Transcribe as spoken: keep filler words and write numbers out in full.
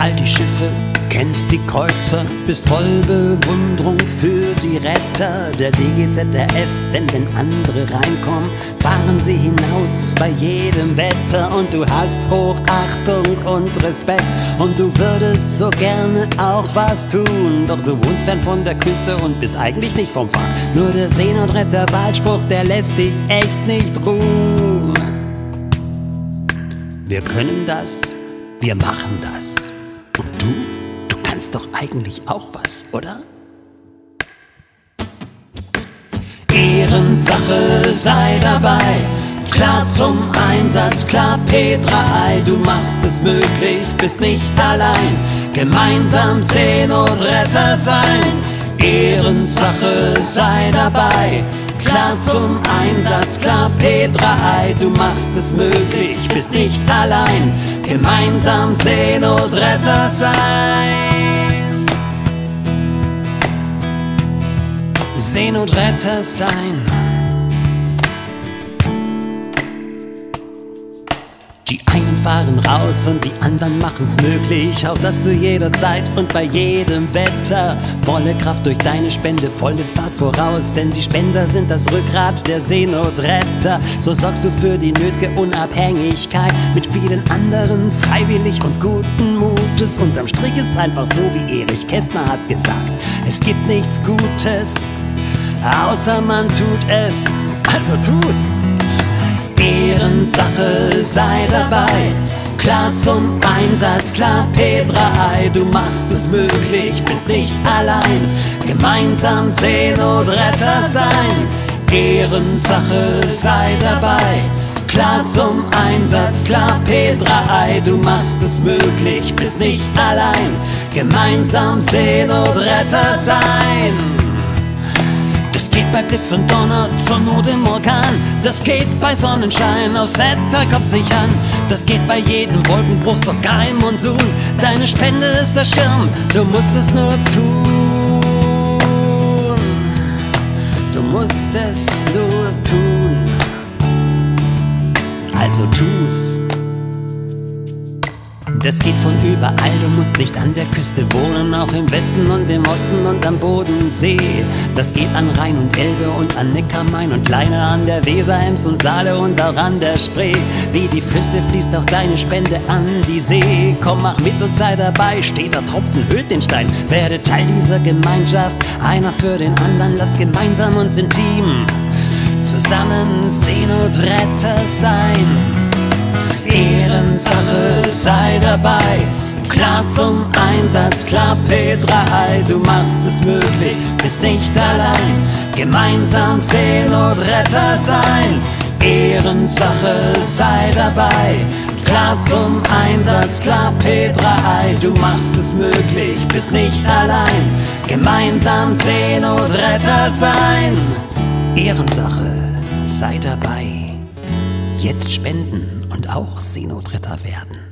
all die Schiffe, kennst die Kreuzer, bist voll Bewunderung für die Retter der D G Z R S, denn wenn andere reinkommen, fahren sie hinaus bei jedem Wetter und du hast Hochachtung und Respekt und du würdest so gerne auch was tun, doch du wohnst fern von der Küste und bist eigentlich nicht vom Fach. Nur der Seenotretter-Wahlspruch, der lässt dich echt nicht ruhen. Wir können das, wir machen das. Und du? Du kannst doch eigentlich auch was, oder? Ehrensache, sei dabei. Klar zum Einsatz, klar P drei I, du machst es möglich, bist nicht allein. Gemeinsam Seenotretter sein. Ehrensache, sei dabei. Klar zum Einsatz, klar P drei I, du machst es möglich, bist nicht allein. Gemeinsam Seenotretter sein. Seenotretter sein. Die einen fahren raus und die anderen machen's möglich, auch das zu jeder Zeit und bei jedem Wetter. Volle Kraft durch deine Spende, volle Fahrt voraus, denn die Spender sind das Rückgrat der Seenotretter. So sorgst du für die nötige Unabhängigkeit mit vielen anderen freiwillig und guten Mutes. Unterm Strich ist einfach so, wie Erich Kästner hat gesagt: Es gibt nichts Gutes, außer man tut es, also tu's. Ehrensache, sei dabei. Klar zum Einsatz, klar P drei I, du machst es möglich, bist nicht allein. Gemeinsam Seenotretter sein. Ehrensache, sei dabei. Klar zum Einsatz, klar P drei I, du machst es möglich, bist nicht allein. Gemeinsam Seenotretter sein. Das geht bei Blitz und Donner, zur Not im Orkan. Das geht bei Sonnenschein, aufs Wetter kommt's nicht an. Das geht bei jedem Wolkenbruch, sogar im Monsun. Deine Spende ist der Schirm, du musst es nur tun. Du musst es nur tun. Also tu's. Das geht von überall, du musst nicht an der Küste wohnen, auch im Westen und im Osten und am Bodensee. Das geht an Rhein und Elbe und an Neckar, Main und Leine, an der Weser, Ems und Saale und auch an der Spree. Wie die Flüsse fließt auch deine Spende an die See. Komm, mach mit und sei dabei, steter Tropfen höhlt den Stein. Werde Teil dieser Gemeinschaft, einer für den anderen, lass gemeinsam uns im Team zusammen Seenotretter sein. Ehrensache, sei dabei. Klar zum Einsatz, klar P drei I, du machst es möglich, bist nicht allein. Gemeinsam Seenotretter sein. Ehrensache, sei dabei. Klar zum Einsatz, klar P drei I, du machst es möglich, bist nicht allein. Gemeinsam Seenotretter sein. Ehrensache, sei dabei. Jetzt spenden und auch Seenotretter werden.